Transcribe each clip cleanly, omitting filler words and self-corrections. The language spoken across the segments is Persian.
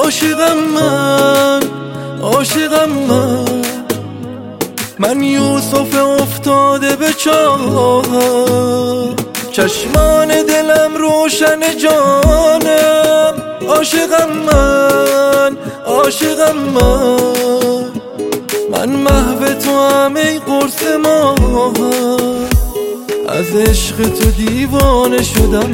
عاشقم من یوسف افتاده به چاه، چشمان دلم روشن جانم. عاشقم من محو تو هم ای قرص ماه، از عشق تو دیوانه شدم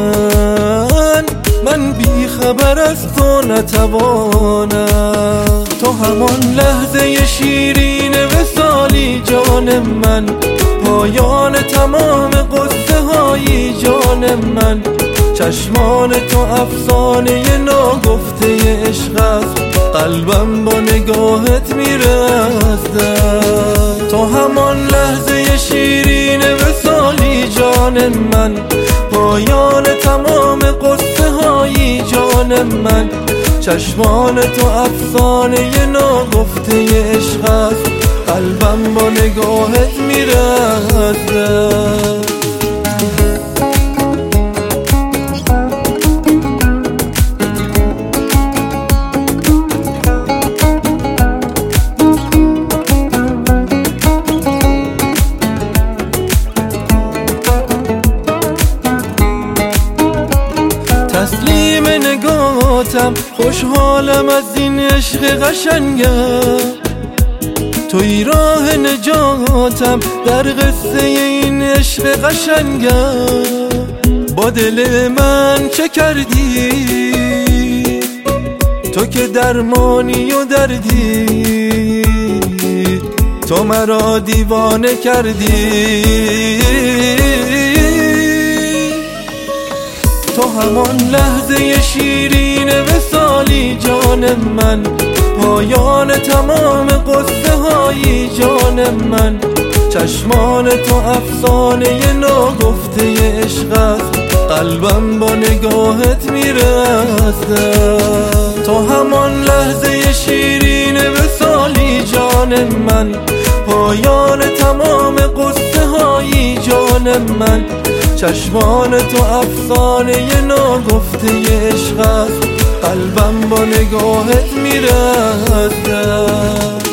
من بی خبر از تو نتوانم. تو همان لحظه شیرین وصالی جان من، پایان تمام قصه های جان من. چشمان تو افسانه ناگفته عشق است، قلبم با نگاهت میره از دست. تو همان لحظه شیرین وصالی جان من، پایان تمام قصه های جان من. چشمان تو افسانه ناگفته عشق است، قلبم با نگاهت میره از دست. تسلیم نگاهتم، خوشحالم از این عشق قشنگم. توی راه نجاتم در قصه این عشق قشنگم. با دل من چه کردی تو که درمانی و دردی؟ تو مرا دیوانه کردی. تو همان لحظه شیرین وصالی جان من، پایان تمام قصه های جان من. چشمان تو افسانه ناگفته عشق است، قلبم با نگاهت میره از دست. تو همان لحظه شیرین وصالی جان من، پایان تمام قصه های جان من. چشمان تو افسانه ناگفته عشق است، قلبم با نگاهت میره از دست.